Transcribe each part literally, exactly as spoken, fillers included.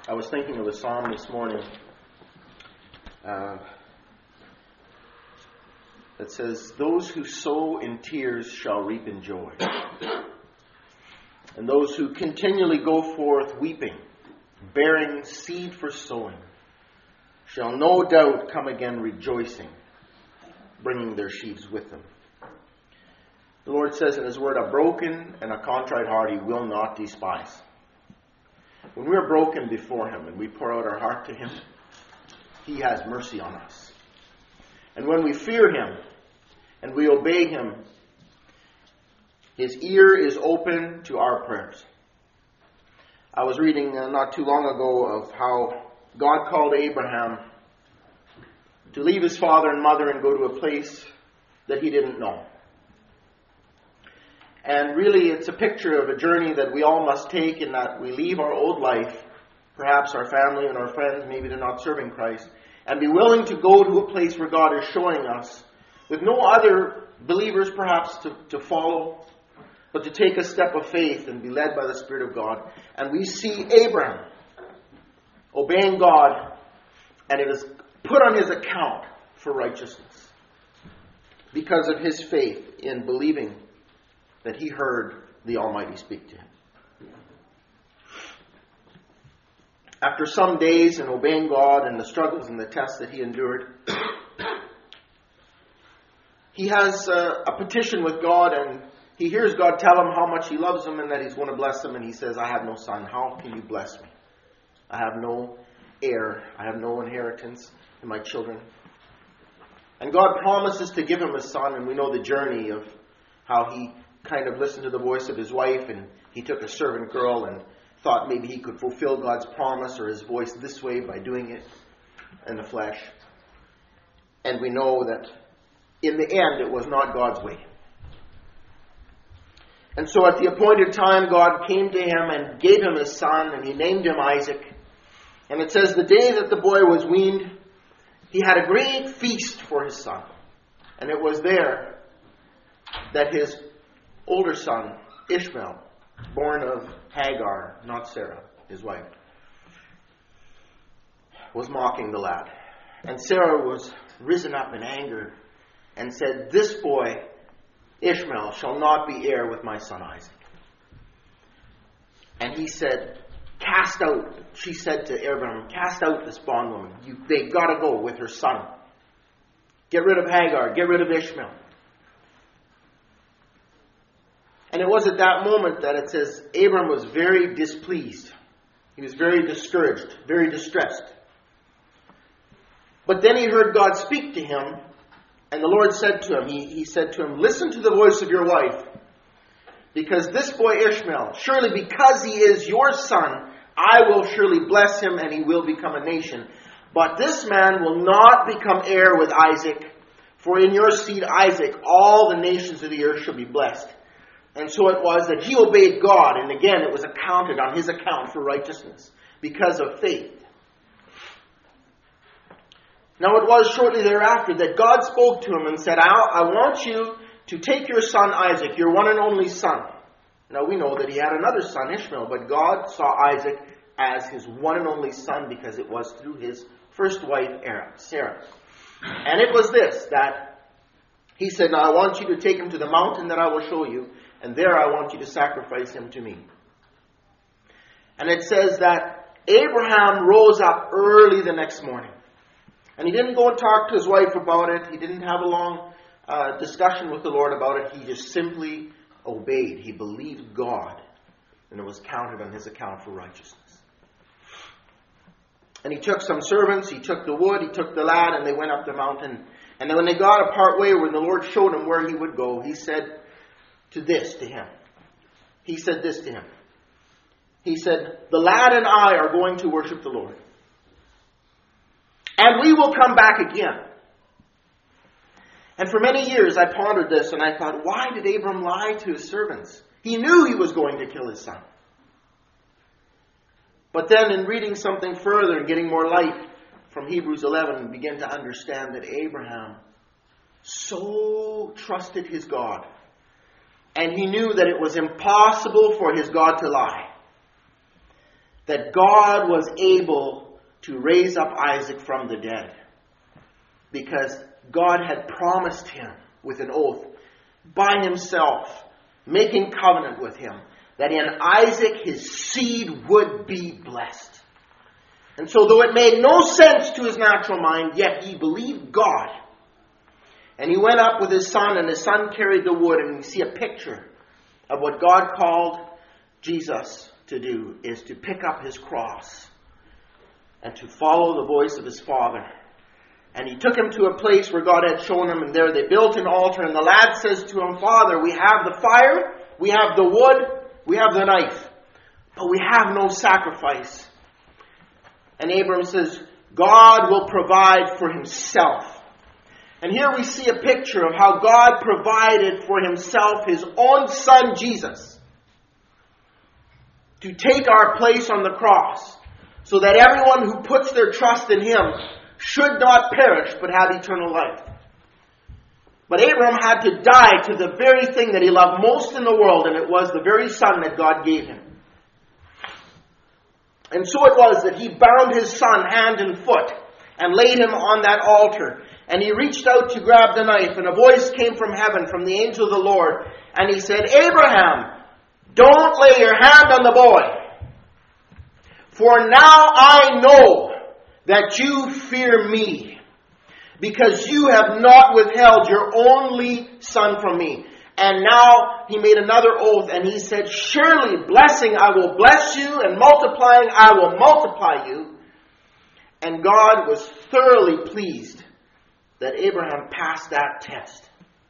I was thinking of a psalm this morning uh, that says, "Those who sow in tears shall reap in joy. And those who continually go forth weeping, bearing seed for sowing, shall no doubt come again rejoicing, bringing their sheaves with them." The Lord says in His Word, "A broken and a contrite heart He will not despise." When we're broken before Him and we pour out our heart to Him, He has mercy on us. And when we fear Him and we obey Him, His ear is open to our prayers. I was reading uh, not too long ago of how God called Abraham to leave his father and mother and go to a place that he didn't know. And really it's a picture of a journey that we all must take, in that we leave our old life, perhaps our family and our friends, maybe they're not serving Christ, and be willing to go to a place where God is showing us, with no other believers perhaps to, to follow, but to take a step of faith and be led by the Spirit of God. And we see Abraham obeying God, and it is put on his account for righteousness because of his faith in believing that he heard the Almighty speak to him. After some days in obeying God and the struggles and the tests that he endured, he has a, a petition with God, and he hears God tell him how much he loves him and that he's going to bless him. And he says, "I have no son. How can you bless me? I have no heir. I have no inheritance in my children." And God promises to give him a son, and we know the journey of how he kind of listened to the voice of his wife, and he took a servant girl and thought maybe he could fulfill God's promise or his voice this way by doing it in the flesh. And we know that in the end it was not God's way. And so at the appointed time, God came to him and gave him his son, and he named him Isaac. And it says the day that the boy was weaned, he had a great feast for his son. And it was there that his older son, Ishmael, born of Hagar, not Sarah, his wife, was mocking the lad. And Sarah was risen up in anger and said, "This boy, Ishmael, shall not be heir with my son Isaac." And he said, "Cast out," she said to Abraham, "cast out this bondwoman. You, they got to go with her son. Get rid of Hagar. Get rid of Ishmael." And it was at that moment that it says Abram was very displeased. He was very discouraged, very distressed. But then he heard God speak to him, and the Lord said to him, he, he said to him, "Listen to the voice of your wife, because this boy Ishmael, surely because he is your son, I will surely bless him, and he will become a nation. But this man will not become heir with Isaac, for in your seed Isaac all the nations of the earth shall be blessed." And so it was that he obeyed God, and again it was accounted on his account for righteousness because of faith. Now it was shortly thereafter that God spoke to him and said, I, I want you to take your son Isaac, your one and only son. Now we know that he had another son, Ishmael, but God saw Isaac as his one and only son because it was through his first wife, Sarah. And it was this, that he said, "Now I want you to take him to the mountain that I will show you, and there I want you to sacrifice him to me." And it says that Abraham rose up early the next morning. And he didn't go and talk to his wife about it. He didn't have a long uh, discussion with the Lord about it. He just simply obeyed. He believed God, and it was counted on his account for righteousness. And he took some servants, he took the wood, he took the lad, and they went up the mountain. And then when they got a part way when the Lord showed him where he would go, he said to this to him. He said this to him. He said, "The lad and I are going to worship the Lord. And we will come back again." And for many years I pondered this, and I thought, why did Abram lie to his servants? He knew he was going to kill his son. But then in reading something further and getting more light from Hebrews eleven, we begin to understand that Abraham so trusted his God, and he knew that it was impossible for his God to lie. that God was able to raise up Isaac from the dead. Because God had promised him with an oath by himself, making covenant with him, that in Isaac his seed would be blessed. And so though it made no sense to his natural mind, yet he believed God. And he went up with his son, and his son carried the wood. And we see a picture of what God called Jesus to do, is to pick up his cross and to follow the voice of his Father. And he took him to a place where God had shown him, and there they built an altar. And the lad says to him, Father, we have the fire, we have the wood, we have the knife, but we have no sacrifice. And Abram says, God will provide for himself. And here we see a picture of how God provided for himself his own son Jesus to take our place on the cross, so that everyone who puts their trust in him should not perish but have eternal life. But Abram had to die to the very thing that he loved most in the world, and it was the very son that God gave him. And so it was that he bound his son hand and foot and laid him on that altar. And he reached out to grab the knife, and a voice came from heaven, from the angel of the Lord. And he said, Abraham, don't lay your hand on the boy. For now I know that you fear me, because you have not withheld your only son from me. And now he made another oath, and he said, surely blessing I will bless you, and multiplying I will multiply you. And God was thoroughly pleased that Abraham passed that test.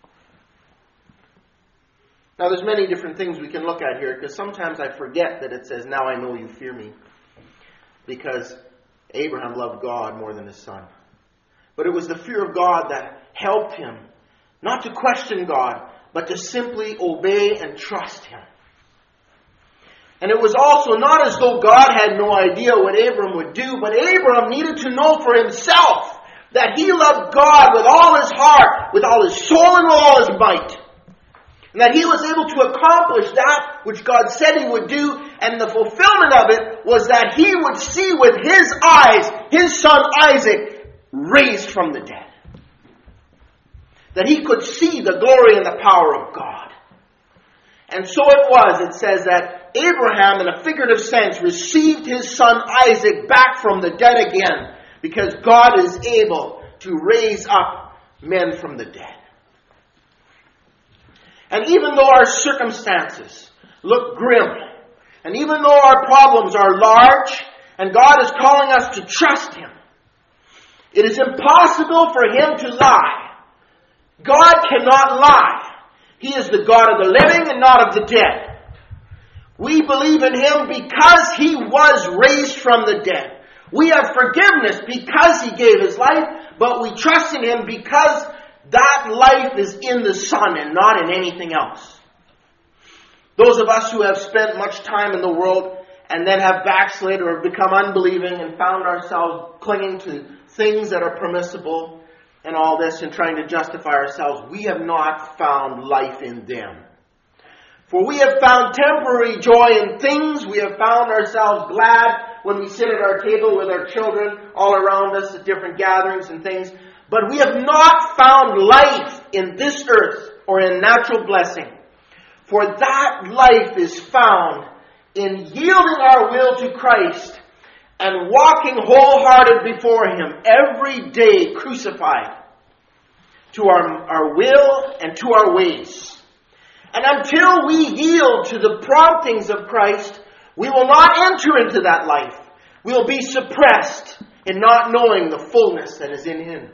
Now there's many different things we can look at here, because sometimes I forget that it says, now I know you fear me. Because Abraham loved God more than his son. But it was the fear of God that helped him not to question God, but to simply obey and trust him. And it was also not as though God had no idea what Abram would do, but Abram needed to know for himself that he loved God with all his heart, with all his soul, and with all his might. And that he was able to accomplish that which God said he would do, and the fulfillment of it was that he would see with his eyes his son Isaac raised from the dead. That he could see the glory and the power of God. And so it was, it says that Abraham, in a figurative sense, received his son Isaac back from the dead again, because God is able to raise up men from the dead. And even though our circumstances look grim, and even though our problems are large, and God is calling us to trust him, it is impossible for him to lie. God cannot lie. He is the God of the living and not of the dead. We believe in him because he was raised from the dead. We have forgiveness because he gave his life, but we trust in him because that life is in the Son and not in anything else. Those of us who have spent much time in the world and then have backslid or become unbelieving and found ourselves clinging to things that are permissible and all this and trying to justify ourselves, we have not found life in them. For we have found temporary joy in things. We have found ourselves glad when we sit at our table with our children all around us at different gatherings and things. But we have not found life in this earth or in natural blessing. For that life is found in yielding our will to Christ and walking wholehearted before him every day crucified to our, our will and to our ways. And until we yield to the promptings of Christ, we will not enter into that life. We will be suppressed in not knowing the fullness that is in him.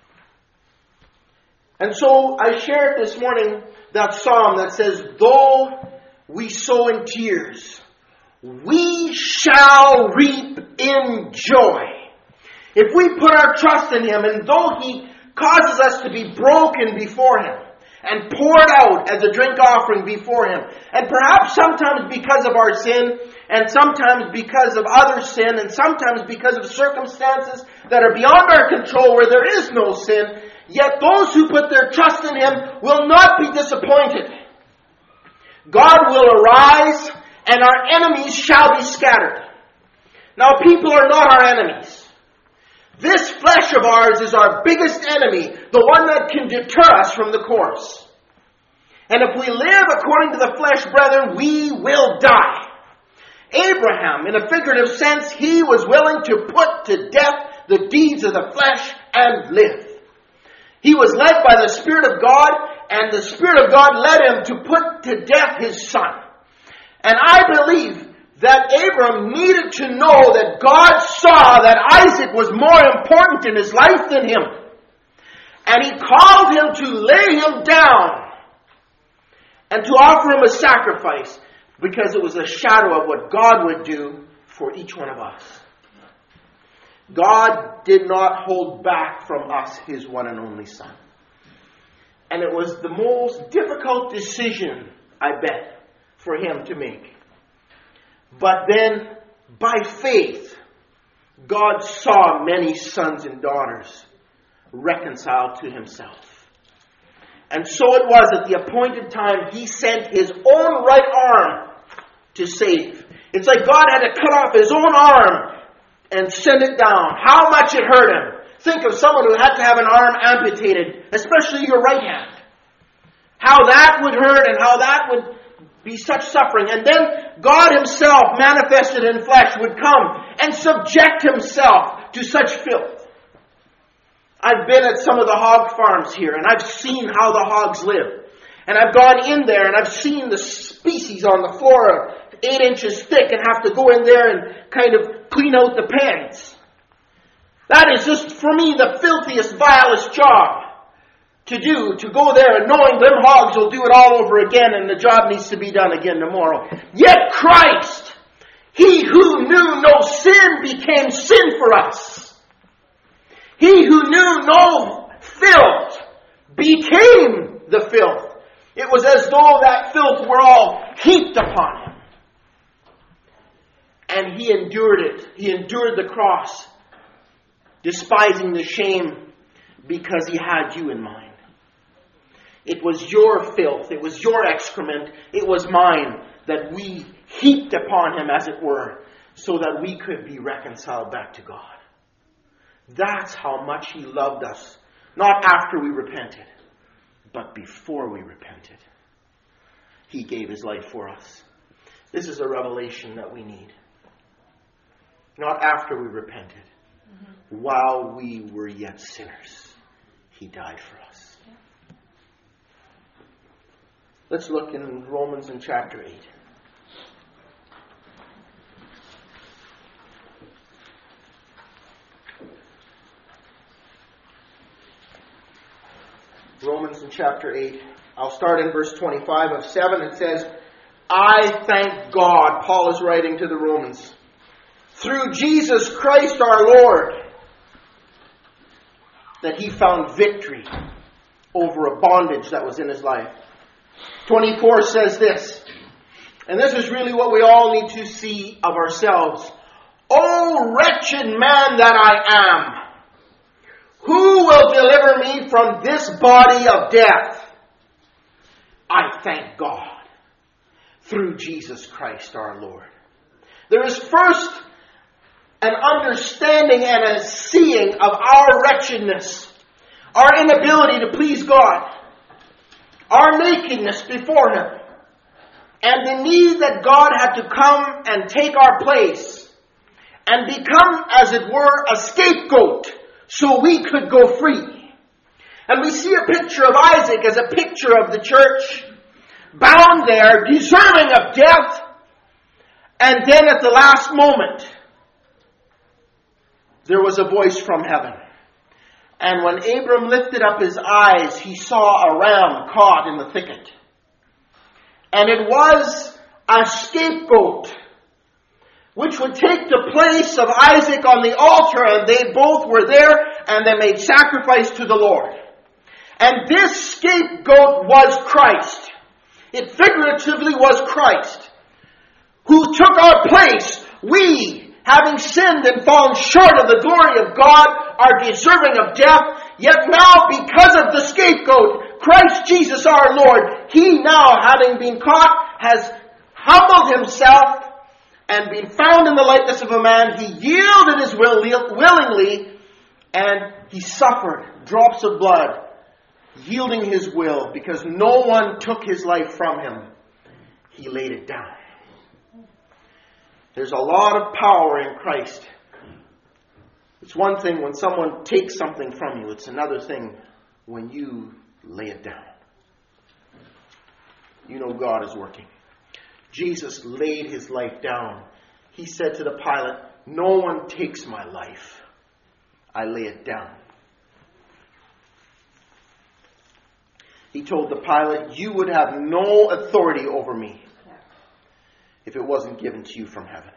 And so I shared this morning that psalm that says, though we sow in tears, we shall reap in joy. If we put our trust in him, and though he causes us to be broken before him and poured out as a drink offering before him, and perhaps sometimes because of our sin, and sometimes because of other sin, and sometimes because of circumstances that are beyond our control where there is no sin, yet those who put their trust in him will not be disappointed. God will arise, and our enemies shall be scattered. Now, people are not our enemies. This flesh of ours is our biggest enemy, the one that can deter us from the course. And if we live according to the flesh, brethren, we will die. Abraham, in a figurative sense, he was willing to put to death the deeds of the flesh and live. He was led by the Spirit of God, and the Spirit of God led him to put to death his son. And I believe that Abram needed to know that God saw that Isaac was more important in his life than him. And he called him to lay him down and to offer him a sacrifice, because it was a shadow of what God would do for each one of us. God did not hold back from us His one and only Son. And it was the most difficult decision, I bet, for Him to make. But then, by faith, God saw many sons and daughters reconciled to Himself. And so it was at the appointed time He sent His own right arm to save. It's like God had to cut off His own arm and send it down. How much it hurt Him. Think of someone who had to have an arm amputated, especially your right hand. How that would hurt and how that would be such suffering. And then God Himself, manifested in flesh, would come and subject Himself to such filth. I've been at some of the hog farms here, and I've seen how the hogs live. And I've gone in there, and I've seen the species on the floor, eight inches thick, and have to go in there and kind of clean out the pens. That is just, for me, the filthiest, vilest job to do, to go there and knowing them hogs will do it all over again and the job needs to be done again tomorrow. Yet Christ, He who knew no sin, became sin for us. He who knew no filth became the filth. It was as though that filth were all heaped upon Him. And He endured it. He endured the cross, despising the shame, because He had you in mind. It was your filth, it was your excrement, it was mine, that we heaped upon Him, as it were, so that we could be reconciled back to God. That's how much He loved us. Not after we repented, but before we repented. He gave His life for us. This is a revelation that we need. Not after we repented. Mm-hmm. While we were yet sinners, He died for us. Yeah. Let's look in Romans in chapter eight. Romans in chapter eight. I'll start in verse twenty-five of seven. It says, I thank God, Paul is writing to the Romans, through Jesus Christ our Lord, that He found victory over a bondage that was in his life. twenty-four says this, and this is really what we all need to see of ourselves. O wretched man that I am! Who will deliver me from this body of death? I thank God through Jesus Christ our Lord. There is first an understanding and a seeing of our wretchedness, our inability to please God, our nakedness before Him, and the need that God had to come and take our place and become, as it were, a scapegoat, so we could go free. And we see a picture of Isaac as a picture of the church, bound there, deserving of death, and then at the last moment, there was a voice from heaven. And when Abram lifted up his eyes, he saw a ram caught in the thicket. And it was a scapegoat, which would take the place of Isaac on the altar, and they both were there, and they made sacrifice to the Lord. And this scapegoat was Christ. It figuratively was Christ, who took our place. We, having sinned and fallen short of the glory of God, are deserving of death. Yet now, because of the scapegoat, Christ Jesus our Lord, He now, having been caught, has humbled Himself, And being found in the likeness of a man, he yielded his will willingly, and he suffered drops of blood, yielding his will, because no one took his life from him. He laid it down. There's a lot of power in Christ. It's one thing when someone takes something from you. It's another thing when you lay it down. You know God is working. Jesus laid his life down. He said to the Pilate, "No one takes my life. I lay it down." He told the Pilate, "You would have no authority over me if it wasn't given to you from heaven."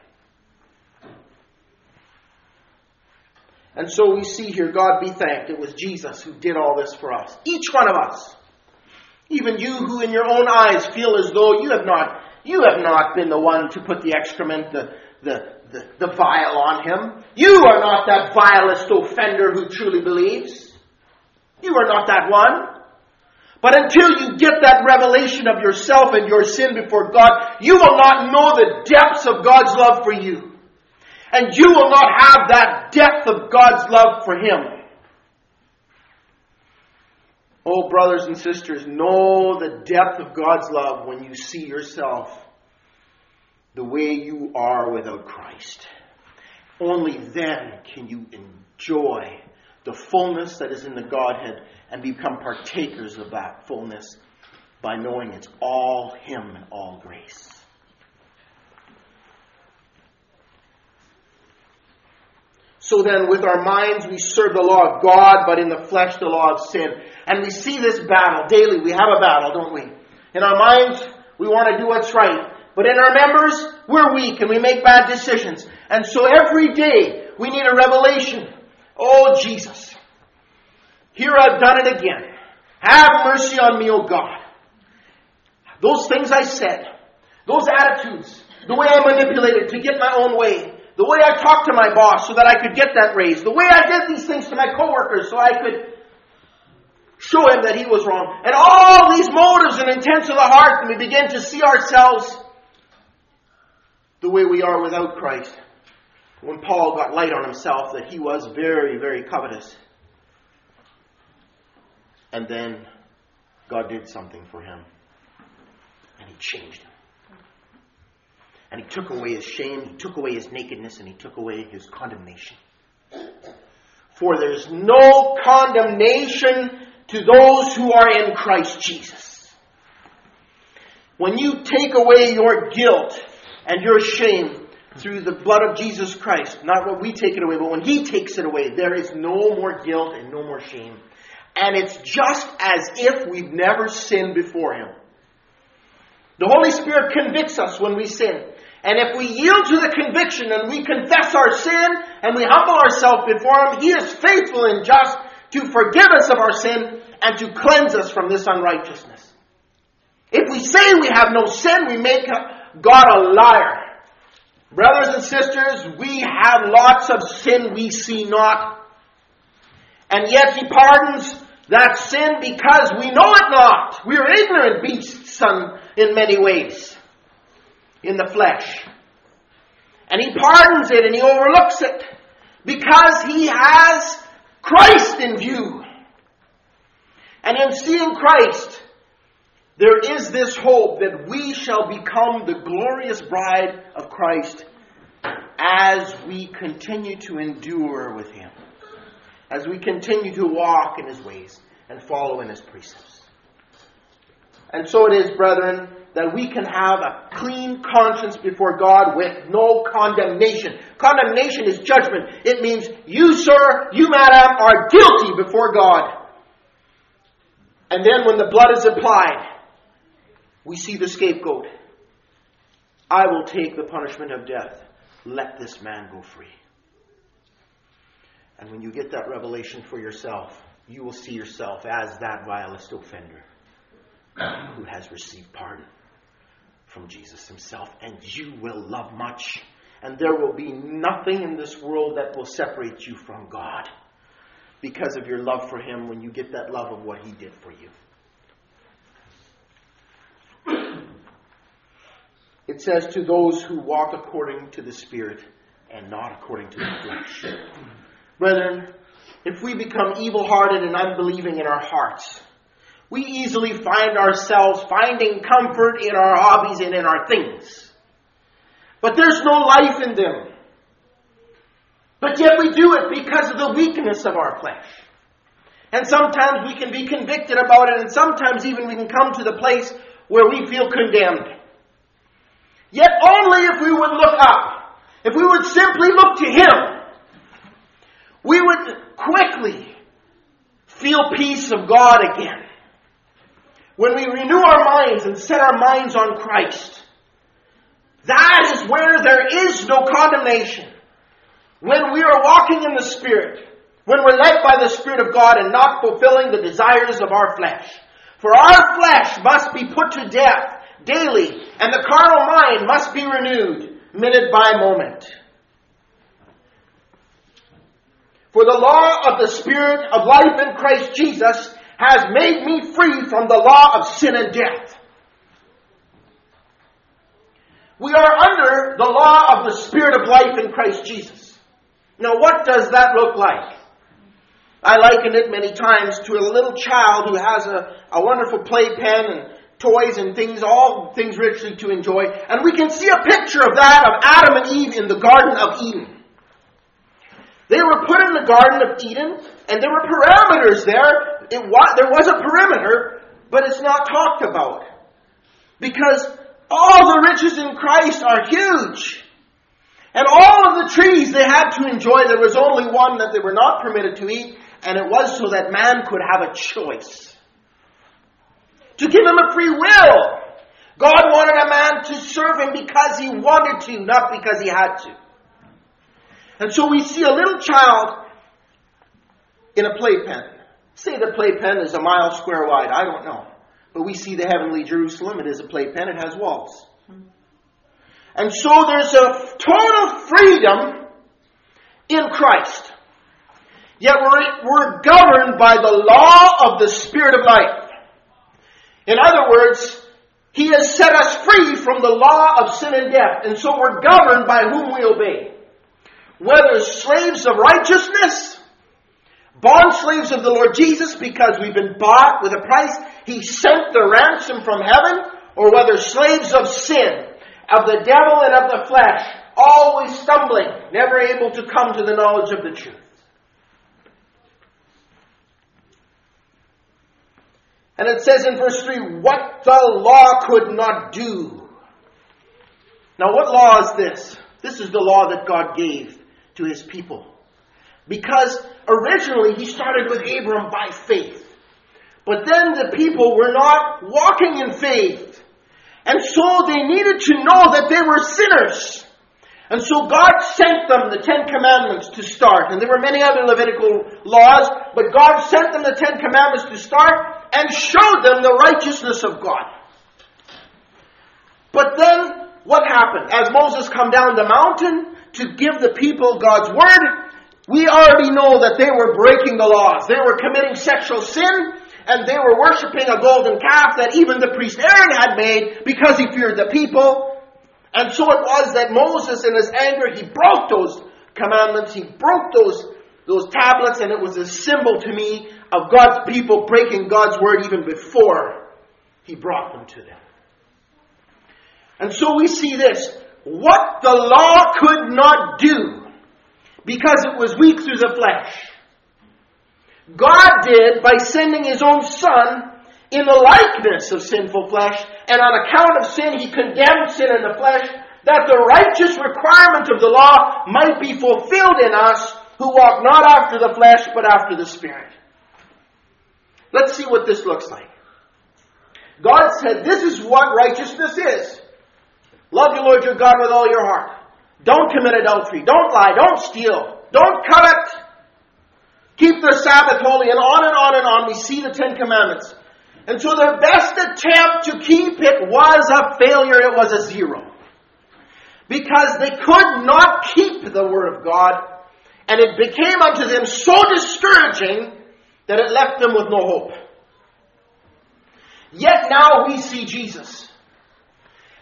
And so we see here, God be thanked, it was Jesus who did all this for us. Each one of us. Even you who in your own eyes feel as though you have not, you have not been the one to put the excrement, the, the, the, the vial on him. You are not that vilest offender who truly believes. You are not that one. But until you get that revelation of yourself and your sin before God, you will not know the depths of God's love for you. And you will not have that depth of God's love for him. Oh, brothers and sisters, know the depth of God's love when you see yourself the way you are without Christ. Only then can you enjoy the fullness that is in the Godhead and become partakers of that fullness by knowing it's all him and all grace. So then, with our minds, we serve the law of God, but in the flesh, the law of sin. And we see this battle daily. We have a battle, don't we? In our minds, we want to do what's right. But in our members, we're weak and we make bad decisions. And so every day, we need a revelation. Oh, Jesus, here I've done it again. Have mercy on me, O God. Those things I said, those attitudes, the way I manipulated to get my own way, the way I talked to my boss so that I could get that raise, the way I did these things to my coworkers so I could show him that he was wrong, and all these motives and intents of the heart, and we begin to see ourselves the way we are without Christ. When Paul got light on himself that he was very, very covetous. And then God did something for him. And he changed him. And he took away his shame, he took away his nakedness, and he took away his condemnation. For there's no condemnation to those who are in Christ Jesus. When you take away your guilt and your shame through the blood of Jesus Christ, not when we take it away, but when he takes it away, there is no more guilt and no more shame. And it's just as if we've never sinned before him. The Holy Spirit convicts us when we sin. And if we yield to the conviction and we confess our sin and we humble ourselves before him, he is faithful and just to forgive us of our sin and to cleanse us from this unrighteousness. If we say we have no sin, we make God a liar. Brothers and sisters, we have lots of sin we see not. And yet he pardons that sin because we know it not. We are ignorant beasts in many ways in the flesh. And he pardons it and he overlooks it because he has Christ in view. And in seeing Christ, there is this hope that we shall become the glorious bride of Christ as we continue to endure with him. As we continue to walk in his ways and follow in his precepts. And so it is, brethren, that we can have a clean conscience before God with no condemnation. Condemnation is judgment. It means you, sir, you, madam, are guilty before God. And then when the blood is applied, we see the scapegoat. I will take the punishment of death. Let this man go free. And when you get that revelation for yourself, you will see yourself as that vilest offender who has received pardon from Jesus himself. And you will love much. And there will be nothing in this world that will separate you from God because of your love for him when you get that love of what he did for you. It says, to those who walk according to the Spirit and not according to the flesh. Brethren, if we become evil-hearted and unbelieving in our hearts, we easily find ourselves finding comfort in our hobbies and in our things. But there's no life in them. But yet we do it because of the weakness of our flesh. And sometimes we can be convicted about it, and sometimes even we can come to the place where we feel condemned. Yet only if we would look up, if we would simply look to Him, we would quickly feel peace of God again. When we renew our minds and set our minds on Christ, that is where there is no condemnation. When we are walking in the Spirit, when we're led by the Spirit of God and not fulfilling the desires of our flesh. For our flesh must be put to death daily, and the carnal mind must be renewed minute by moment. For the law of the Spirit of life in Christ Jesus has made me free from the law of sin and death. We are under the law of the Spirit of life in Christ Jesus. Now, what does that look like? I liken it many times to a little child who has a, a wonderful playpen and toys and things, all things richly to enjoy. And we can see a picture of that of Adam and Eve in the Garden of Eden. They were put in the Garden of Eden, and there were parameters there. It was, there was a perimeter, but it's not talked about. Because all the riches in Christ are huge. And all of the trees they had to enjoy, there was only one that they were not permitted to eat, and it was so that man could have a choice. To give him a free will. God wanted a man to serve Him because he wanted to, not because he had to. And so we see a little child in a playpen. Say the playpen is a mile square wide, I don't know. But we see the heavenly Jerusalem, it is a playpen, it has walls. And so there's a total freedom in Christ. Yet we're, we're governed by the law of the Spirit of life. In other words, He has set us free from the law of sin and death. And so we're governed by whom we obey. Whether slaves of righteousness, bond slaves of the Lord Jesus because we've been bought with a price, He sent the ransom from heaven, or whether slaves of sin, of the devil and of the flesh, always stumbling, never able to come to the knowledge of the truth. And it says in verse three, what the law could not do. Now what law is this? This is the law that God gave to His people. Because originally He started with Abram by faith. But then the people were not walking in faith. And so they needed to know that they were sinners. And so God sent them the Ten Commandments to start. And there were many other Levitical laws, but God sent them the Ten Commandments to start and showed them the righteousness of God. But then, what happened? As Moses come down the mountain to give the people God's word, we already know that they were breaking the laws. They were committing sexual sin, and they were worshiping a golden calf that even the priest Aaron had made because he feared the people. And so it was that Moses, in his anger, he broke those commandments. He broke those, those tablets, and it was a symbol to me of God's people breaking God's word even before He brought them to them. And so we see this. What the law could not do, because it was weak through the flesh, God did by sending His own Son in the likeness of sinful flesh, and on account of sin, He condemned sin in the flesh, that the righteous requirement of the law might be fulfilled in us who walk not after the flesh, but after the Spirit. Let's see what this looks like. God said, this is what righteousness is. Love your Lord your God with all your heart. Don't commit adultery. Don't lie. Don't steal. Don't covet. Keep the Sabbath holy, and on and on and on. We see the Ten Commandments. And so their best attempt to keep it was a failure. It was a zero. Because they could not keep the Word of God. And it became unto them so discouraging that it left them with no hope. Yet now we see Jesus.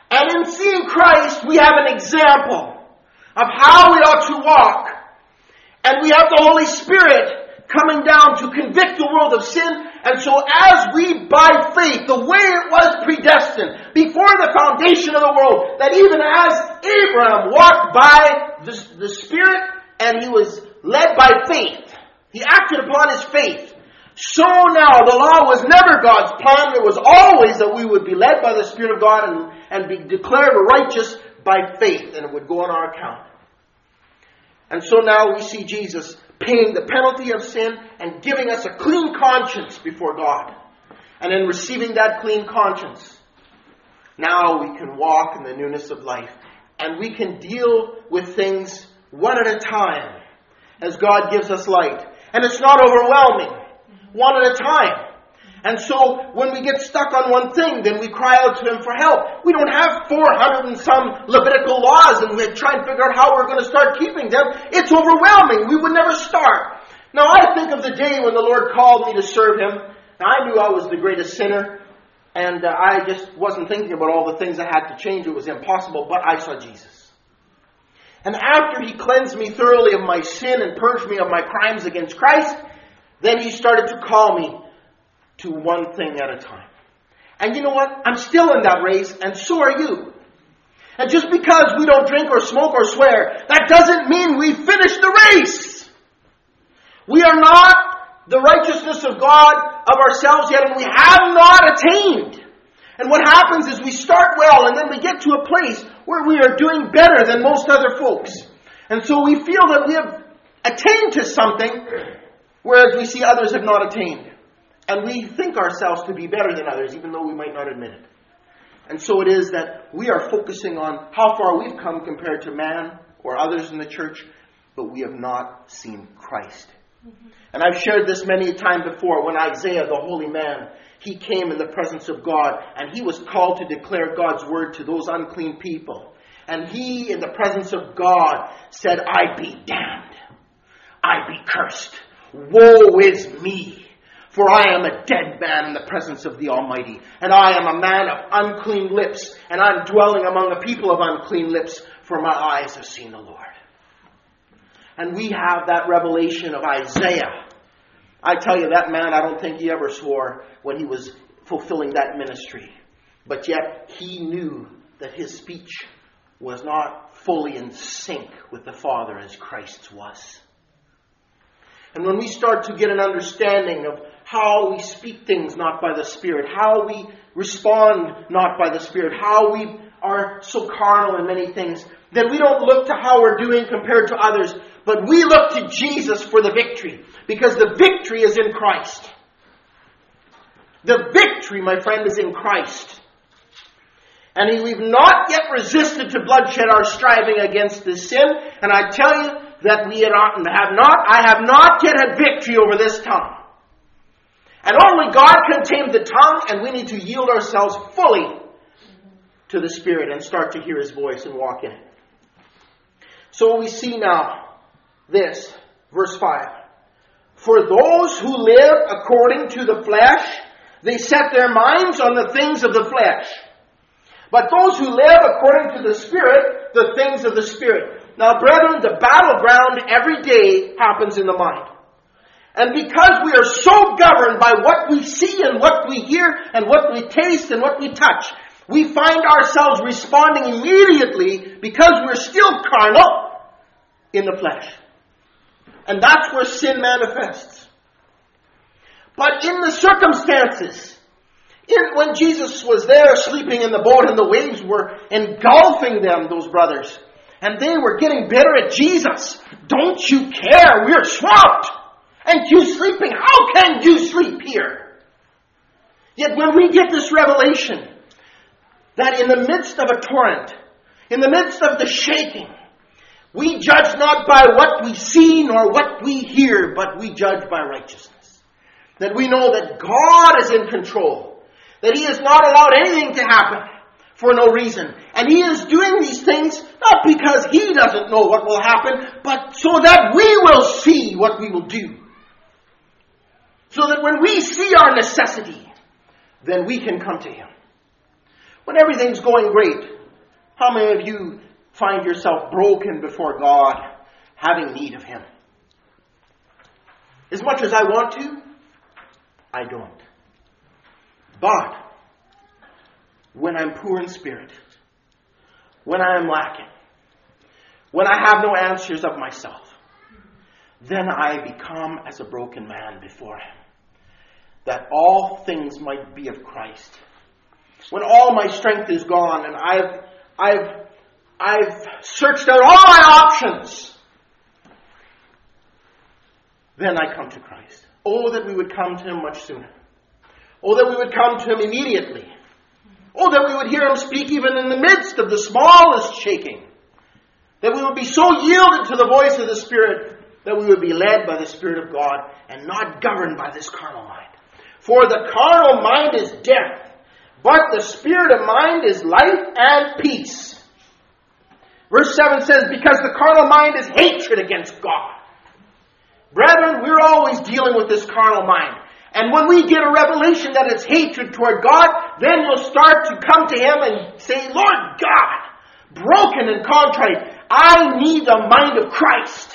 And in seeing Christ, we have an example of how we ought to walk. And we have the Holy Spirit coming down to convict the world of sin. And so as we, by faith, the way it was predestined, before the foundation of the world, that even as Abraham walked by the, the Spirit and he was led by faith, he acted upon his faith. So now, the law was never God's plan. It was always that we would be led by the Spirit of God and, and be declared righteous by faith, and it would go on our account. And so now we see Jesus paying the penalty of sin and giving us a clean conscience before God. And in receiving that clean conscience, now we can walk in the newness of life. And we can deal with things one at a time as God gives us light. And it's not overwhelming. One at a time. And so when we get stuck on one thing, then we cry out to Him for help. We don't have four hundred and some Levitical laws and we try and figure out how we're going to start keeping them. It's overwhelming. We would never start. Now I think of the day when the Lord called me to serve Him. Now I knew I was the greatest sinner. And uh, I just wasn't thinking about all the things that had to change. It was impossible. But I saw Jesus. And after He cleansed me thoroughly of my sin and purged me of my crimes against Christ, then He started to call me to one thing at a time. And you know what? I'm still in that race, and so are you. And just because we don't drink or smoke or swear, that doesn't mean we finished the race. We are not the righteousness of God of ourselves yet, and we have not attained. And what happens is we start well, and then we get to a place where we are doing better than most other folks. And so we feel that we have attained to something, whereas we see others have not attained. And we think ourselves to be better than others, even though we might not admit it. And so it is that we are focusing on how far we've come compared to man or others in the church, but we have not seen Christ. Mm-hmm. And I've shared this many a time before. When Isaiah, the holy man, he came in the presence of God, and he was called to declare God's word to those unclean people. And he, in the presence of God, said, I be damned. I be cursed. Woe is me. For I am a dead man in the presence of the Almighty. And I am a man of unclean lips. And I'm dwelling among a people of unclean lips. For my eyes have seen the Lord. And we have that revelation of Isaiah. I tell you, that man, I don't think he ever swore when he was fulfilling that ministry. But yet, he knew that his speech was not fully in sync with the Father as Christ's was. And when we start to get an understanding of how we speak things not by the Spirit, how we respond not by the Spirit, how we are so carnal in many things, then we don't look to how we're doing compared to others, but we look to Jesus for the victory, because the victory is in Christ. The victory, my friend, is in Christ. And we've not yet resisted to bloodshed our striving against this sin, and I tell you that we have not, I have not yet had victory over this tongue. And only God can tame the tongue, and we need to yield ourselves fully to the Spirit and start to hear His voice and walk in it. So we see now this, verse five. For those who live according to the flesh, they set their minds on the things of the flesh. But those who live according to the Spirit, the things of the Spirit. Now, brethren, the battleground every day happens in the mind. And because we are so governed by what we see and what we hear and what we taste and what we touch, we find ourselves responding immediately because we're still carnal in the flesh. And that's where sin manifests. But in the circumstances, in, when Jesus was there sleeping in the boat and the waves were engulfing them, those brothers, and they were getting bitter at Jesus. Don't you care? We're swamped. And you sleeping. How can you sleep here? Yet when we get this revelation that in the midst of a torrent, in the midst of the shaking, we judge not by what we see nor what we hear, but we judge by righteousness. That we know that God is in control. That He has not allowed anything to happen for no reason. And He is doing these things not because He doesn't know what will happen, but so that we will see what we will do. So that when we see our necessity, then we can come to Him. When everything's going great, How many of you find yourself broken before God, having need of Him? As much as I want to, I don't. But when I'm poor in spirit, when I am lacking, when I have no answers of myself, then I become as a broken man before Him, that all things might be of Christ. When all my strength is gone and I've I've I've searched out all my options, then I come to Christ. Oh, that we would come to Him much sooner. Oh, that we would come to Him immediately. Oh, that we would hear Him speak even in the midst of the smallest shaking. That we would be so yielded to the voice of the Spirit that we would be led by the Spirit of God and not governed by this carnal mind. For the carnal mind is death, but the Spirit of mind is life and peace. Verse seven says, because the carnal mind is hatred against God. Brethren, we're always dealing with this carnal mind. And when we get a revelation that it's hatred toward God, then you'll start to come to Him and say, Lord God, broken and contrite, I need the mind of Christ.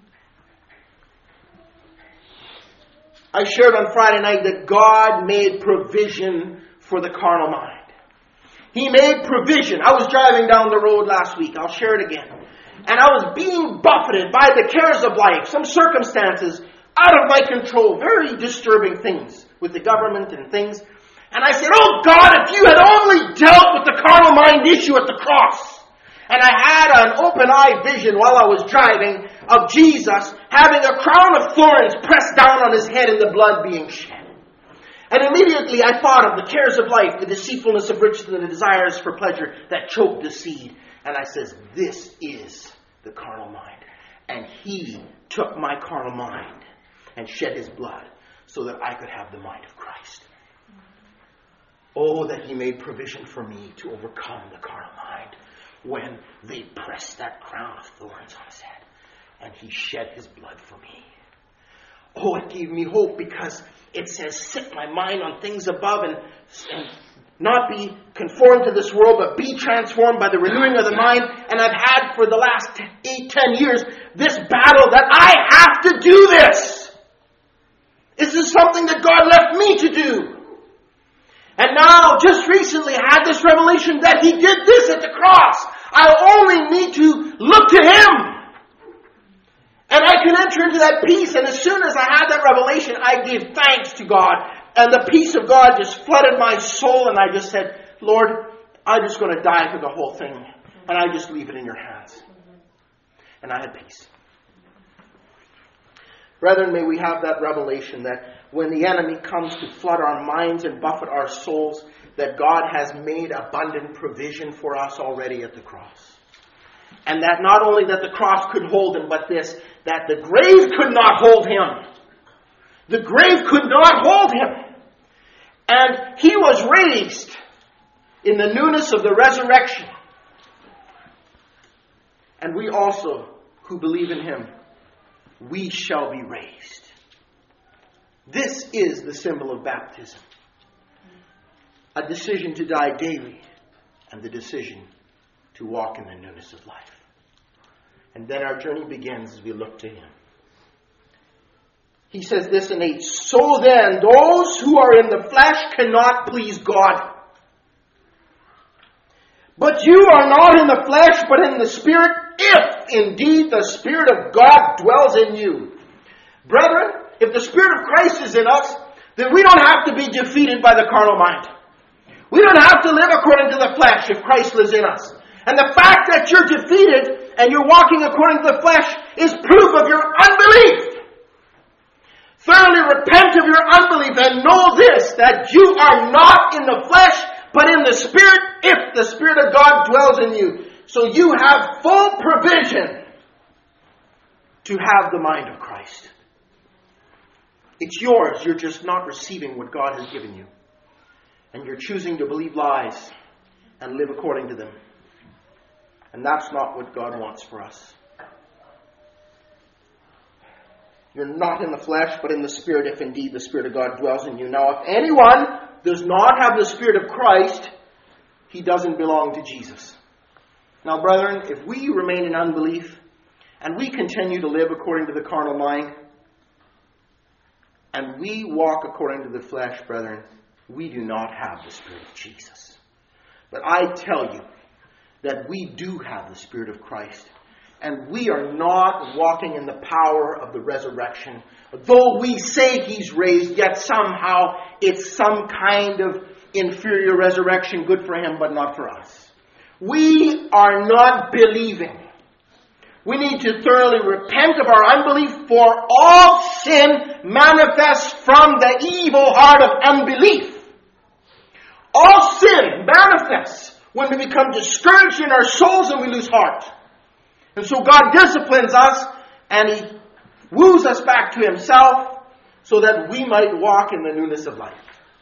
I shared on Friday night that God made provision for the carnal mind. He made provision. I was driving down the road last week. I'll share it again. And I was being buffeted by the cares of life, some circumstances out of my control, very disturbing things with the government and things. And I said, oh God, if you had only dealt with the carnal mind issue at the cross. And I had an open-eye vision while I was driving of Jesus having a crown of thorns pressed down on His head and the blood being shed. And immediately I thought of the cares of life, the deceitfulness of riches, and the desires for pleasure that choke the seed. And I says, this is the carnal mind. And He took my carnal mind and shed His blood so that I could have the mind of Christ. Oh, that He made provision for me to overcome the carnal mind when they pressed that crown of thorns on His head and He shed His blood for me. Oh, it gave me hope because it says, set my mind on things above and, and not be conformed to this world, but be transformed by the renewing of the mind. And I've had for the last eight, ten years this battle that I have to do this. This is something that God left me to do. And now, just recently, I had this revelation that He did this at the cross. I only need to look to Him. And I can enter into that peace. And as soon as I had that revelation, I gave thanks to God. And the peace of God just flooded my soul. And I just said, Lord, I'm just going to die for the whole thing. And I just leave it in your hands. And I had peace. Brethren, may we have that revelation that when the enemy comes to flood our minds and buffet our souls, that God has made abundant provision for us already at the cross. And that not only that the cross could hold Him, but this, that the grave could not hold Him. The grave could not hold Him. And He was raised in the newness of the resurrection. And we also, who believe in Him, we shall be raised. This is the symbol of baptism. A decision to die daily and the decision to walk in the newness of life. And then our journey begins as we look to Him. He says this in eight, so then those who are in the flesh cannot please God. But you are not in the flesh, but in the Spirit, if indeed the Spirit of God dwells in you. Brethren, if the Spirit of Christ is in us, then we don't have to be defeated by the carnal mind. We don't have to live according to the flesh if Christ lives in us. And the fact that you're defeated and you're walking according to the flesh is proof of your unbelief. Thoroughly repent of your unbelief and know this, that you are not in the flesh, but in the Spirit, if the Spirit of God dwells in you. So you have full provision to have the mind of Christ. It's yours. You're just not receiving what God has given you. And you're choosing to believe lies and live according to them. And that's not what God wants for us. You're not in the flesh, but in the Spirit, if indeed the Spirit of God dwells in you. Now, if anyone does not have the Spirit of Christ, he doesn't belong to Jesus. Now, brethren, if we remain in unbelief and we continue to live according to the carnal mind and we walk according to the flesh, brethren, we do not have the Spirit of Jesus. But I tell you that we do have the Spirit of Christ. And we are not walking in the power of the resurrection. Though we say He's raised, yet somehow it's some kind of inferior resurrection, good for Him, but not for us. We are not believing. We need to thoroughly repent of our unbelief, for all sin manifests from the evil heart of unbelief. All sin manifests when we become discouraged in our souls and we lose heart. And so God disciplines us and He woos us back to Himself so that we might walk in the newness of life.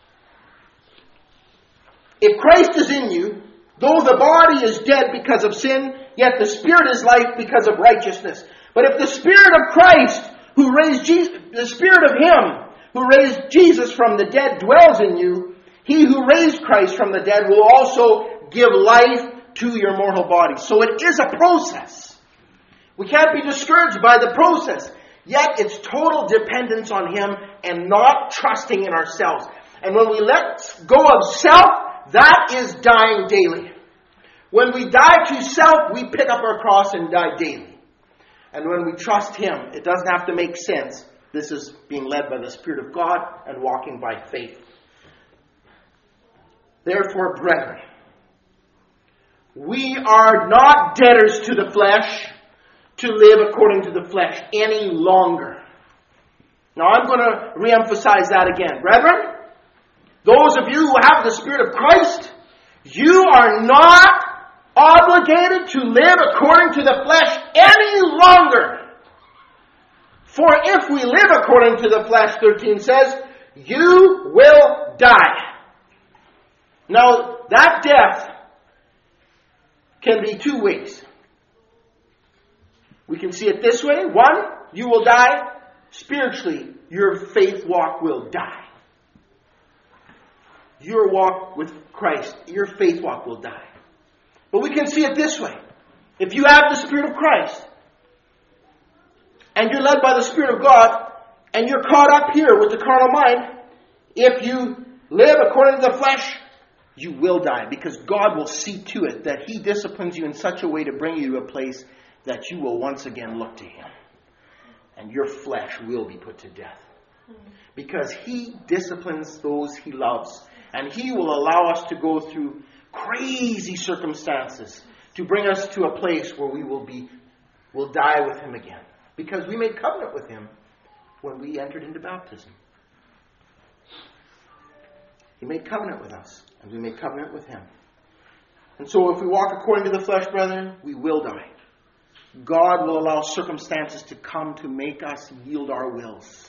If Christ is in you, though the body is dead because of sin, yet the Spirit is life because of righteousness. But if the Spirit of Christ, who raised Jesus, the Spirit of Him who raised Jesus from the dead dwells in you, He who raised Christ from the dead will also give life to your mortal body. So it is a process. We can't be discouraged by the process. Yet it's total dependence on Him and not trusting in ourselves. And when we let go of self, that is dying daily. When we die to self, we pick up our cross and die daily. And when we trust Him, it doesn't have to make sense. This is being led by the Spirit of God and walking by faith. Therefore, brethren, we are not debtors to the flesh to live according to the flesh any longer. Now, I'm going to reemphasize that again. Brethren, those of you who have the Spirit of Christ, you are not obligated to live according to the flesh any longer. For if we live according to the flesh, thirteen says, you will die. Now, that death can be two ways. We can see it this way. One, you will die. Spiritually, your faith walk will die. Your walk with Christ, your faith walk will die. But we can see it this way. If you have the Spirit of Christ, and you're led by the Spirit of God, and you're caught up here with the carnal mind, if you live according to the flesh, you will die. Because God will see to it that He disciplines you in such a way to bring you to a place that you will once again look to Him. And your flesh will be put to death. Because He disciplines those He loves. And He will allow us to go through crazy circumstances to bring us to a place where we will be, will die with Him again. Because we made covenant with Him when we entered into baptism. He made covenant with us, and we made covenant with Him. And so if we walk according to the flesh, brethren, we will die. God will allow circumstances to come to make us yield our wills.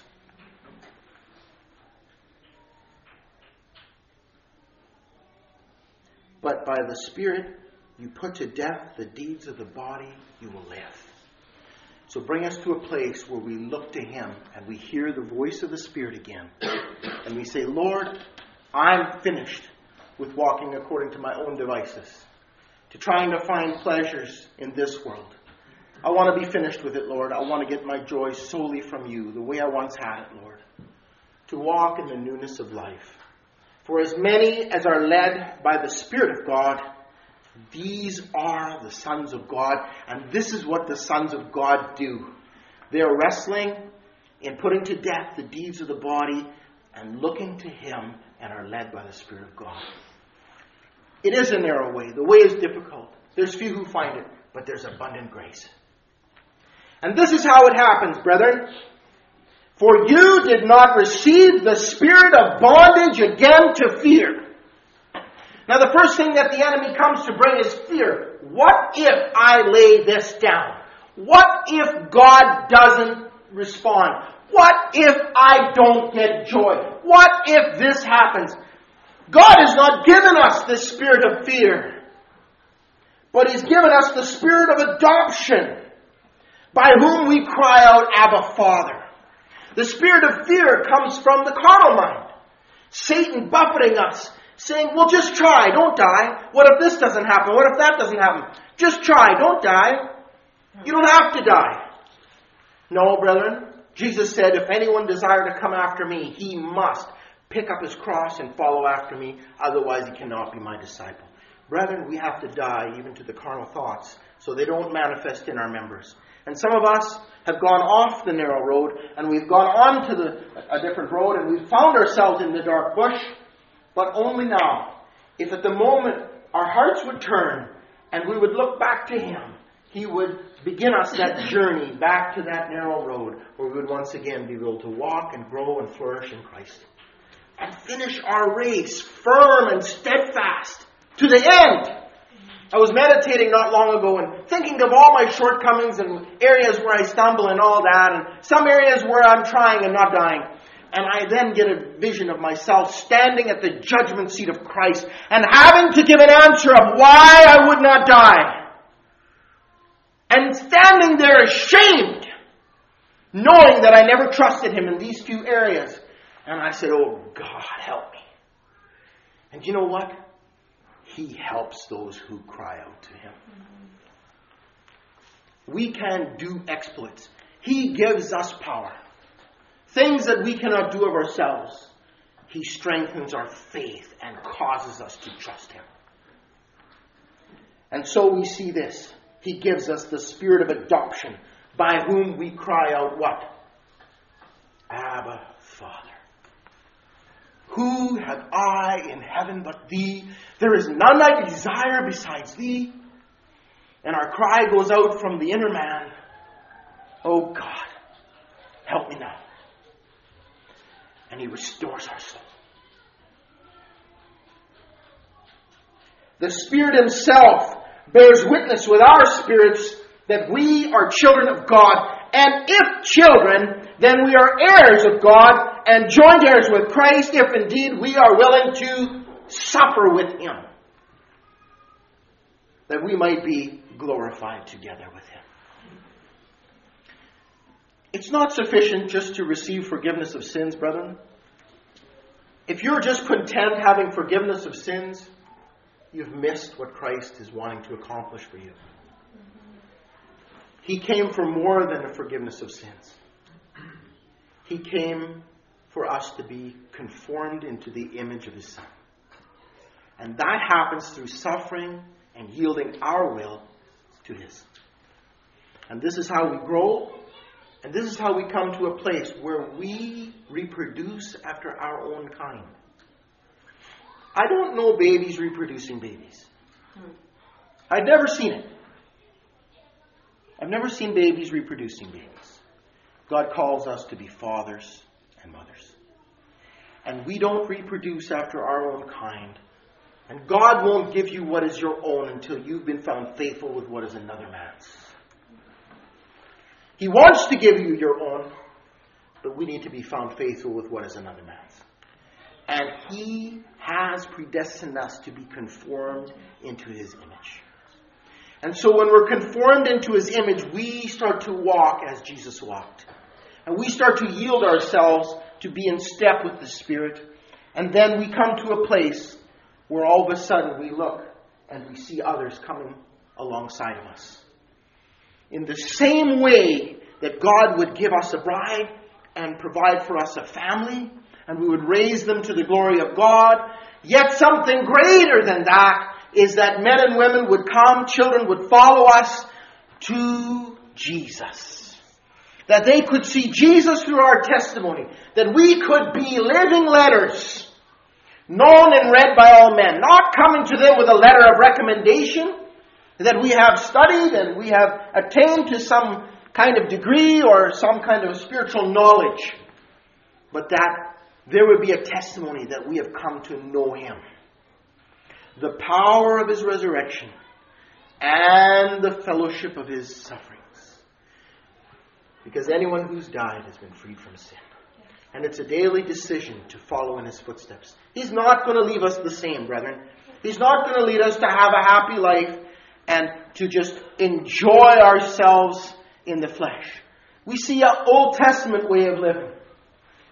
But by the Spirit, you put to death the deeds of the body, you will live. So bring us to a place where we look to Him and we hear the voice of the Spirit again. And we say, Lord, I'm finished with walking according to my own devices, to trying to find pleasures in this world. I want to be finished with it, Lord. I want to get my joy solely from You, the way I once had it, Lord. To walk in the newness of life. For as many as are led by the Spirit of God, these are the sons of God. And this is what the sons of God do. They are wrestling in putting to death the deeds of the body and looking to Him and are led by the Spirit of God. It is a narrow way. The way is difficult. There's few who find it, but there's abundant grace. And this is how it happens, brethren. For you did not receive the spirit of bondage again to fear. Now the first thing that the enemy comes to bring is fear. What if I lay this down? What if God doesn't respond? What if I don't get joy? What if this happens? God has not given us the spirit of fear, but He's given us the spirit of adoption, by whom we cry out, Abba, Father. The spirit of fear comes from the carnal mind. Satan buffeting us, saying, well, just try, don't die. What if this doesn't happen? What if that doesn't happen? Just try, don't die. You don't have to die. No, brethren. Jesus said, if anyone desire to come after me, he must pick up his cross and follow after me. Otherwise, he cannot be my disciple. Brethren, we have to die even to the carnal thoughts so they don't manifest in our members. And some of us have gone off the narrow road and we've gone on to the, a different road and we've found ourselves in the dark bush. But only now, if at the moment our hearts would turn and we would look back to Him, He would begin us that journey back to that narrow road where we would once again be able to walk and grow and flourish in Christ. And finish our race firm and steadfast to the end. I was meditating not long ago and thinking of all my shortcomings and areas where I stumble and all that, and some areas where I'm trying and not dying. And I then get a vision of myself standing at the judgment seat of Christ and having to give an answer of why I would not die. And standing there ashamed, knowing that I never trusted Him in these few areas. And I said, oh God, help me. And you know what? He helps those who cry out to Him. We can do exploits. He gives us power. Things that we cannot do of ourselves. He strengthens our faith and causes us to trust Him. And so we see this. He gives us the spirit of adoption, by whom we cry out what? Abba, Father. Who have I in heaven but Thee? There is none I desire besides Thee. And our cry goes out from the inner man. Oh God, help me now. And He restores our soul. The Spirit Himself bears witness with our spirits that we are children of God. And if children, then we are heirs of God and joint heirs with Christ, if indeed we are willing to suffer with Him, that we might be glorified together with Him. It's not sufficient just to receive forgiveness of sins, brethren. If you're just content having forgiveness of sins, you've missed what Christ is wanting to accomplish for you. He came for more than the forgiveness of sins. He came for us to be conformed into the image of His Son. And that happens through suffering and yielding our will to His. And this is how we grow. And this is how we come to a place where we reproduce after our own kind. I don't know babies reproducing babies. I've never seen it. I've never seen babies reproducing babies. God calls us to be fathers and mothers. And we don't reproduce after our own kind. And God won't give you what is your own until you've been found faithful with what is another man's. He wants to give you your own, but we need to be found faithful with what is another man's. And He has predestined us to be conformed into His image. And so when we're conformed into His image, we start to walk as Jesus walked. And we start to yield ourselves to be in step with the Spirit. And then we come to a place where all of a sudden we look and we see others coming alongside of us. In the same way that God would give us a bride and provide for us a family, and we would raise them to the glory of God, yet something greater than that is that men and women would come, children would follow us to Jesus. That they could see Jesus through our testimony. That we could be living letters, known and read by all men. Not coming to them with a letter of recommendation, that we have studied and we have attained to some kind of degree or some kind of spiritual knowledge. But that there would be a testimony that we have come to know Him. The power of His resurrection and the fellowship of His sufferings. Because anyone who's died has been freed from sin. And it's a daily decision to follow in His footsteps. He's not going to leave us the same, brethren. He's not going to lead us to have a happy life and to just enjoy ourselves in the flesh. We see an Old Testament way of living.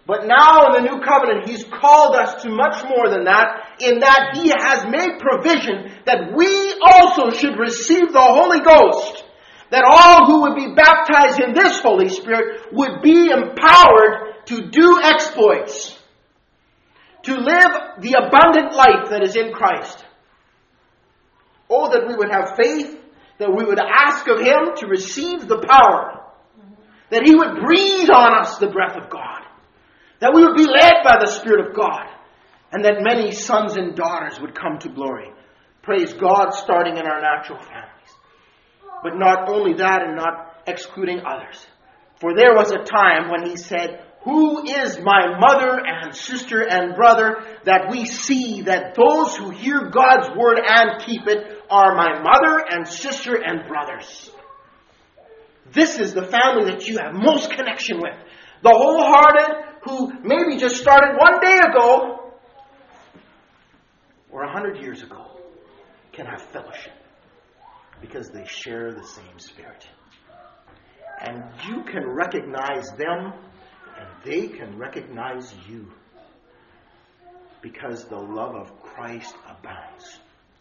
But now in the new covenant, He's called us to much more than that, in that He has made provision that we also should receive the Holy Ghost. That all who would be baptized in this Holy Spirit would be empowered to do exploits. To live the abundant life that is in Christ. Oh, that we would have faith, that we would ask of Him to receive the power. That He would breathe on us the breath of God. That we would be led by the Spirit of God. And that many sons and daughters would come to glory. Praise God, starting in our natural families. But not only that, and not excluding others. For there was a time when He said, "Who is my mother and sister and brother?" That we see that those who hear God's word and keep it are my mother and sister and brothers. This is the family that you have most connection with. The wholehearted who maybe just started one day ago or a hundred years ago can have fellowship because they share the same Spirit. And you can recognize them and they can recognize you because the love of Christ abounds.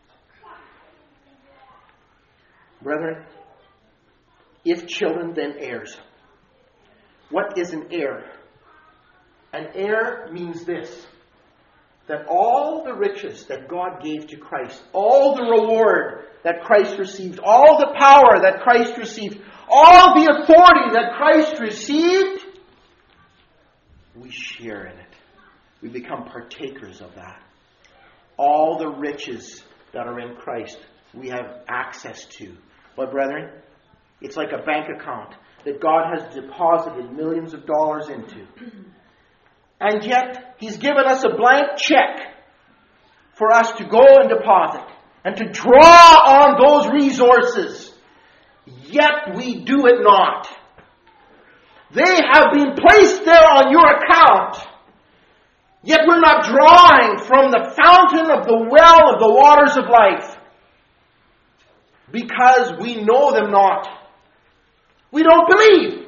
Brethren, if children, then heirs. What is an heir? An heir means this, that all the riches that God gave to Christ, all the reward that Christ received, all the power that Christ received, all the authority that Christ received, we share in it. We become partakers of that. All the riches that are in Christ, we have access to. But brethren, it's like a bank account that God has deposited millions of dollars into. And yet, He's given us a blank check for us to go and deposit and to draw on those resources. Yet we do it not. They have been placed there on your account. Yet we're not drawing from the fountain of the well of the waters of life. Because we know them not. We don't believe.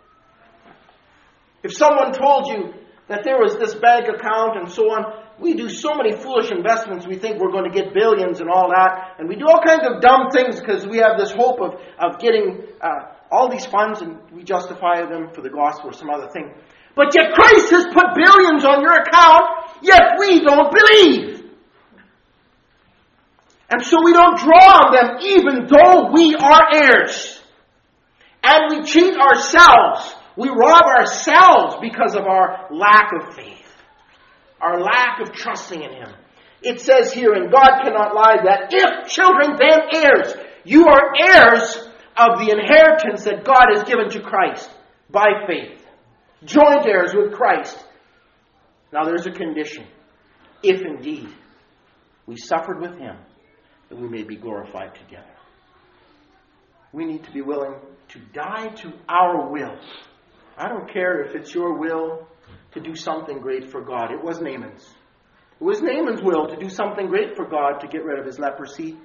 If someone told you that there was this bank account and so on, we do so many foolish investments, we think we're going to get billions and all that, and we do all kinds of dumb things because we have this hope of, of getting uh, all these funds and we justify them for the gospel or some other thing. But yet Christ has put billions on your account, yet we don't believe. And so we don't draw on them even though we are heirs. And we cheat ourselves. We rob ourselves because of our lack of faith. Our lack of trusting in Him. It says here, and God cannot lie, that if children, then heirs. You are heirs of the inheritance that God has given to Christ by faith. Joint heirs with Christ. Now there's a condition. If indeed we suffered with Him, that we may be glorified together. We need to be willing to die to our will. I don't care if it's your will to do something great for God. It was Naaman's. It was Naaman's will to do something great for God to get rid of his leprosy.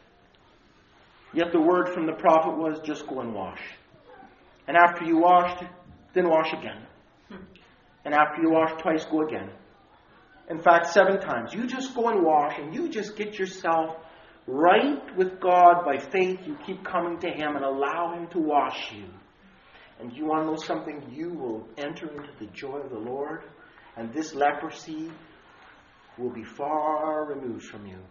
Yet the word from the prophet was, just go and wash. And after you washed, then wash again. And after you wash twice, go again. In fact, seven times. You just go and wash and you just get yourself right with God by faith. You keep coming to Him and allow Him to wash you. And you want to know something? You will enter into the joy of the Lord. And this leprosy will be far removed from you.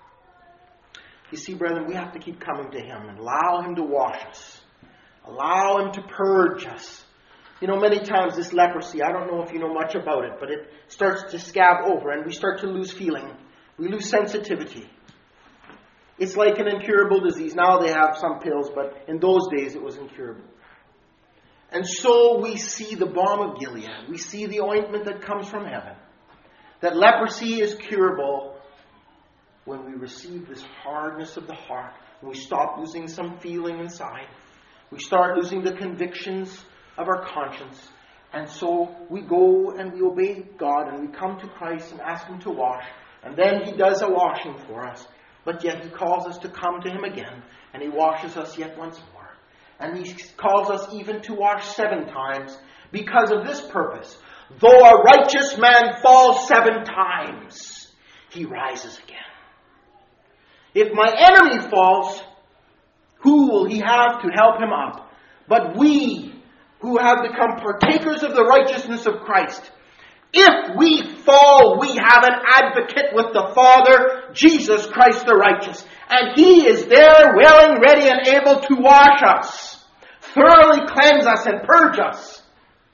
You see, brethren, we have to keep coming to Him and allow Him to wash us. Allow Him to purge us. You know, many times this leprosy, I don't know if you know much about it, but it starts to scab over and we start to lose feeling. We lose sensitivity. It's like an incurable disease. Now they have some pills, but in those days it was incurable. And so we see the balm of Gilead. We see the ointment that comes from heaven. That leprosy is curable when we receive this hardness of the heart. When we stop losing some feeling inside. We start losing the convictions of our conscience. And so we go and we obey God and we come to Christ and ask Him to wash. And then He does a washing for us. But yet He calls us to come to Him again. And He washes us yet once more. And He calls us even to wash seven times because of this purpose. though a righteous man falls seven times, he rises again. If my enemy falls, who will he have to help him up? But we who have become partakers of the righteousness of Christ, if we fall, we have an advocate with the Father, Jesus Christ the righteous. And He is there willing, ready, and able to wash us, thoroughly cleanse us, and purge us.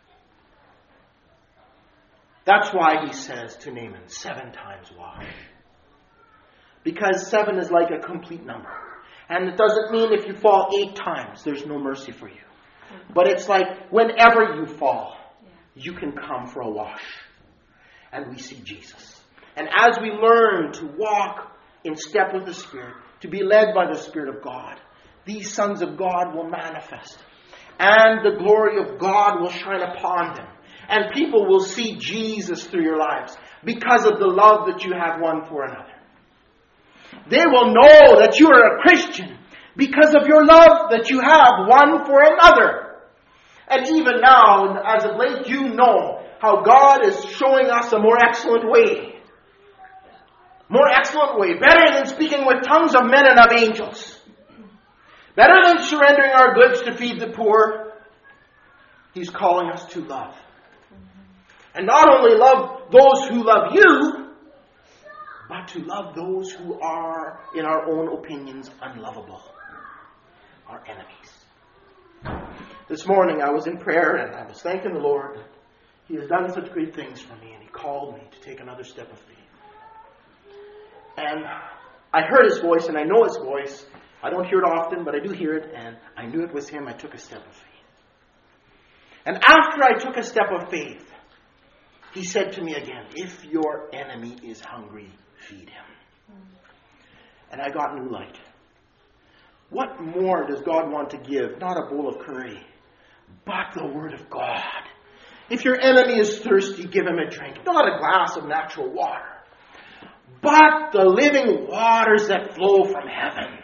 That's why He says to Naaman, seven times wash. Because seven is like a complete number. And it doesn't mean if you fall eight times, there's no mercy for you. But it's like whenever you fall, you can come for a wash. And we see Jesus. And as we learn to walk in step with the Spirit, to be led by the Spirit of God, these sons of God will manifest. And the glory of God will shine upon them. And people will see Jesus through your lives because of the love that you have one for another. They will know that you are a Christian because of your love that you have one for another. And even now, as of late, you know how God is showing us a more excellent way. More excellent way. Better than speaking with tongues of men and of angels. Better than surrendering our goods to feed the poor. He's calling us to love. And not only love those who love you, but to love those who are, in our own opinions, unlovable. Our enemies. This morning I was in prayer and I was thanking the Lord that He has done such great things for me, and He called me to take another step of faith. And I heard His voice, and I know His voice. I don't hear it often, but I do hear it, and I knew it was Him. I took a step of faith. And after I took a step of faith, He said to me again, if your enemy is hungry, feed him. And I got new light. What more does God want to give? Not a bowl of curry, but the Word of God. If your enemy is thirsty, give him a drink. Not a glass of natural water, but the living waters that flow from heaven.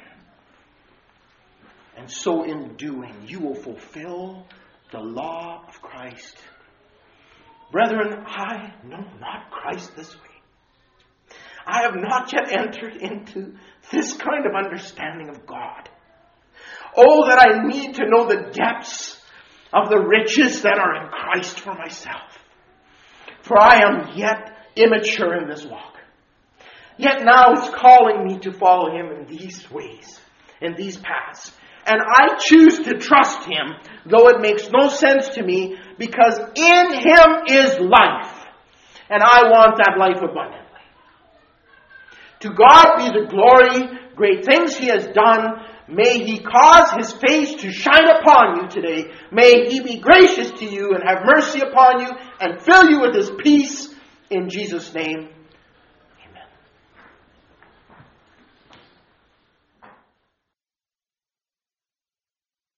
And so in doing, you will fulfill the law of Christ. Brethren, I know not Christ this way. I have not yet entered into this kind of understanding of God. Oh, that I need to know the depths of the riches that are in Christ for myself. For I am yet immature in this walk. Yet now He's calling me to follow Him in these ways, in these paths. And I choose to trust Him, though it makes no sense to me, because in Him is life. And I want that life abundantly. To God be the glory, great things He has done. May He cause His face to shine upon you today. May He be gracious to you and have mercy upon you and fill you with His peace. In Jesus' name.